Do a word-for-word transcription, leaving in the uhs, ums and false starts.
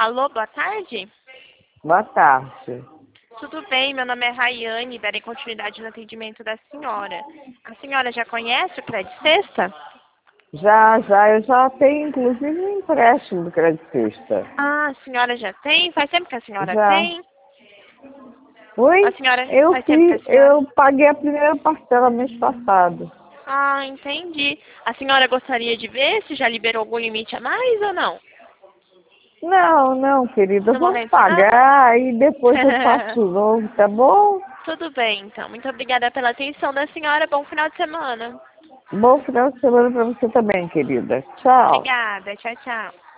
Alô, boa tarde? Boa tarde. Tudo bem, meu nome é Rayane, darei continuidade no atendimento da senhora. A senhora já conhece o Crédito Sexta? Já, já, eu já tenho inclusive um empréstimo do Crédito Sexta. Ah, a senhora já tem? Faz tempo que a senhora Já. tem? A Oi? senhora, Eu faz tempo que a fiz, senhora... eu paguei a primeira parcela mês passado. Ah, entendi. A senhora gostaria de ver se já liberou algum limite a mais ou não? Não, não, querida, No vamos momento não? pagar e depois eu faço o novo, tá bom? Tudo bem, então. Muito obrigada pela atenção da senhora. Bom final de semana. Bom final de semana pra você também, querida. Tchau. Obrigada. Tchau, tchau.